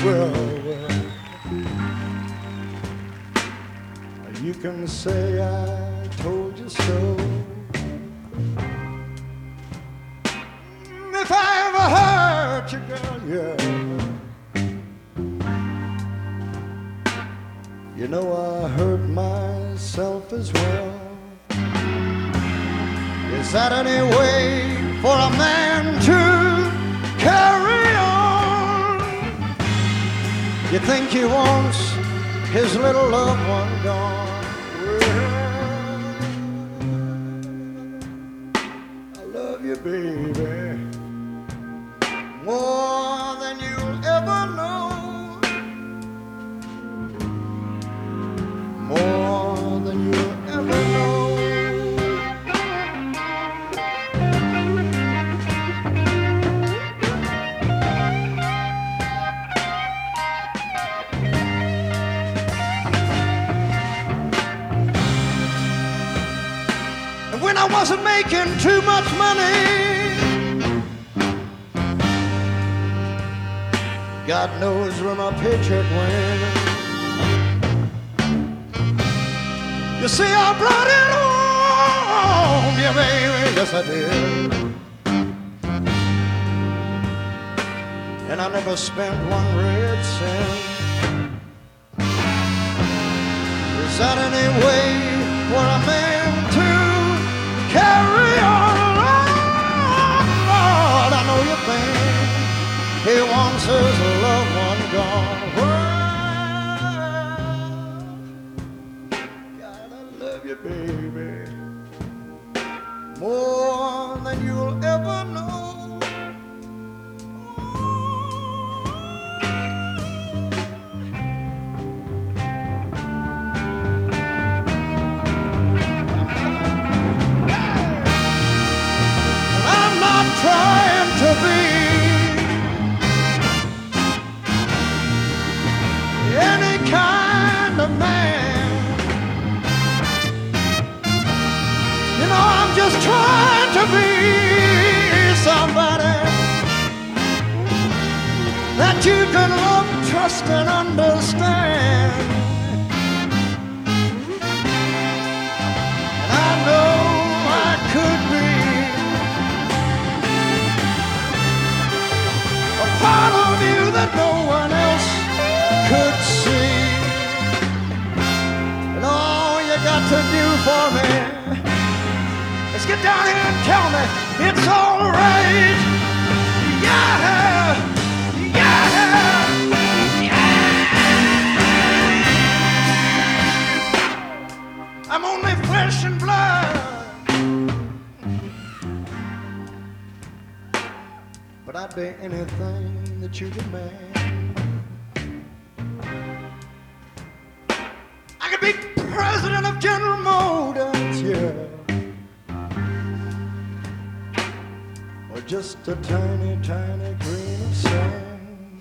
well, you can say I told you so. If I ever hurt you, girl, yeah, you know I hurt myself as well. Is that any way for a man to carry on? You think he wants his little loved one gone? Well, I love you, baby, more than you'll ever know. More than you'll ever know. And when I wasn't making too much money, God knows where my paycheck went. You see, I brought it home, yeah, baby, yes I did. And I never spent one red cent. Is that any way for a man to carry on? Lord, I know you think he wants his loved one gone. Baby, more than you'll ever know. I'm not trying to be any kind of man. I'm just trying to be somebody that you can love, trust, and understand. And I know I could be a part of you that no one else could see. And all you got to do for me, let's get down here and tell me it's all right. Yeah, yeah, yeah. I'm only flesh and blood, but I'd be anything that you demand. I could be president of General Motors, yeah. Just a tiny, tiny grain of sand.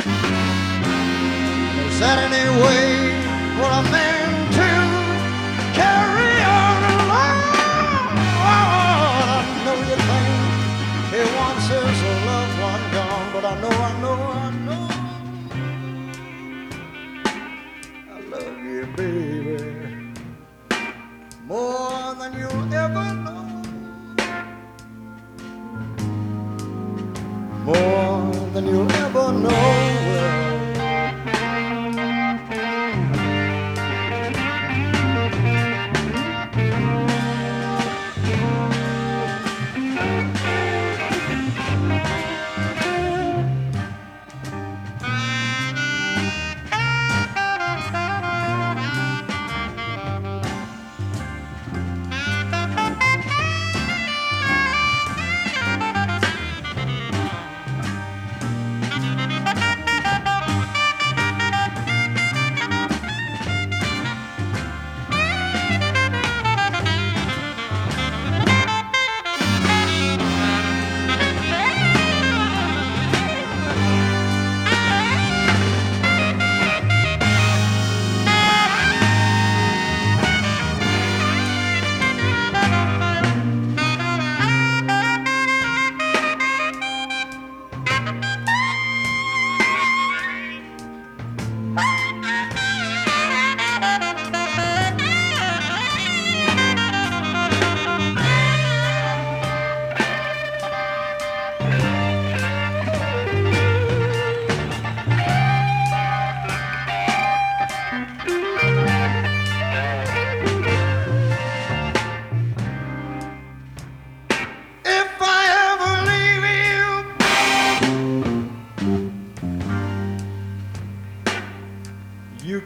Is that any way for a man to carry on alone? I know you think he wants his loved one gone, but I know I love you, baby, more than you'll ever know. More than you'll ever know.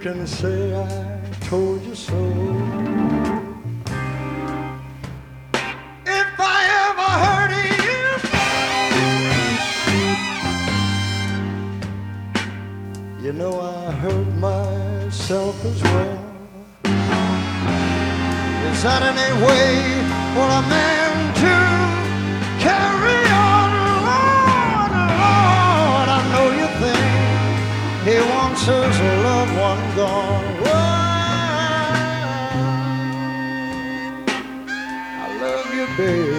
can say I told you so. If I ever hurt you, you know I hurt myself as well. Is that any way for a man to carry on? Lord, Lord, I know you think he wants his loved one gone. Well, I love you, baby.